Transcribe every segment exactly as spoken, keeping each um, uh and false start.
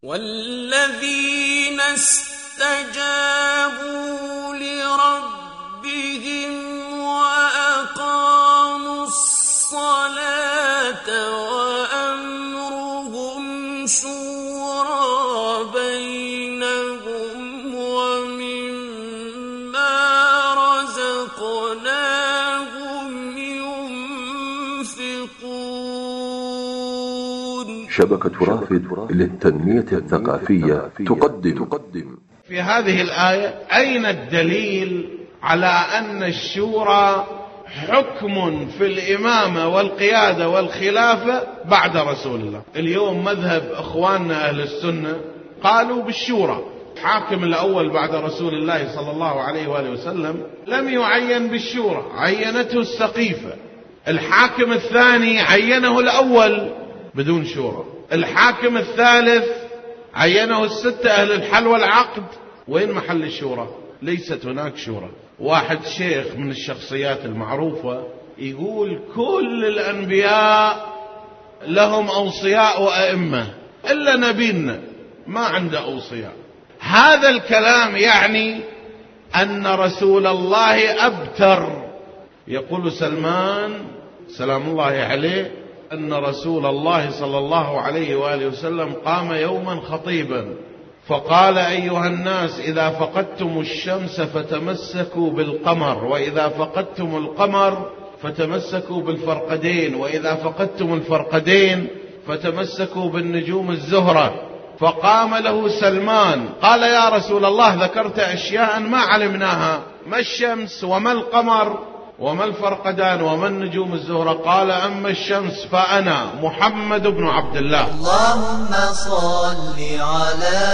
والذين استجابوا لربهم وأقاموا الصلاة وأمرهم شورى بينهم ومما رزقناهم ينفقون. شبكة رافد للتنمية الثقافية تقدم تقدم في هذه الآية أين الدليل على أن الشورى حكم في الإمامة والقيادة والخلافة بعد رسول الله؟ اليوم مذهب إخواننا أهل السنة قالوا بالشورى. الحاكم الأول بعد رسول الله صلى الله عليه وآله وسلم لم يعين بالشورى، عينته السقيفة. الحاكم الثاني عينه الأول بدون شورى. الحاكم الثالث عينه الستة أهل الحل والعقد. وين محل الشورى؟ ليست هناك شورى. واحد شيخ من الشخصيات المعروفة يقول كل الأنبياء لهم أوصياء وأئمة إلا نبينا ما عنده أوصياء. هذا الكلام يعني أن رسول الله أبتر. يقول سلمان سلام الله عليه أن رسول الله صلى الله عليه وآله وسلم قام يوما خطيبا فقال: أيها الناس، إذا فقدتم الشمس فتمسكوا بالقمر، وإذا فقدتم القمر فتمسكوا بالفرقدين، وإذا فقدتم الفرقدين فتمسكوا بالنجوم الزهرة. فقام له سلمان قال: يا رسول الله، ذكرت أشياء ما علمناها، ما الشمس وما القمر وما الفرقدان وما النجوم الزهرة؟ قال: أما الشمس فأنا محمد بن عبد الله. اللهم صل على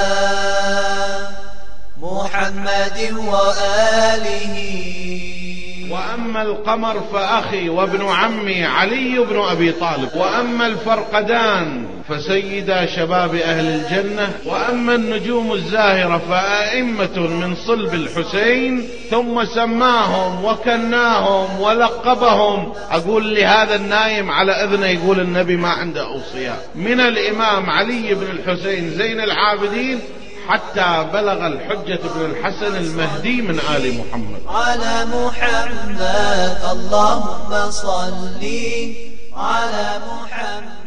محمد وآله. وأما القمر فأخي وابن عمي علي بن أبي طالب. وأما الفرقدان فسيدا شباب أهل الجنة. وأما النجوم الزاهرة فأئمة من صلب الحسين. ثم سماهم وكناهم ولقبهم. أقول لهذا النايم على أذنه يقول النبي ما عنده أوصياء، من الإمام علي بن الحسين زين العابدين حتى بلغ الحجة بن الحسن المهدي من آل محمد. على محمد اللهم صل على محمد.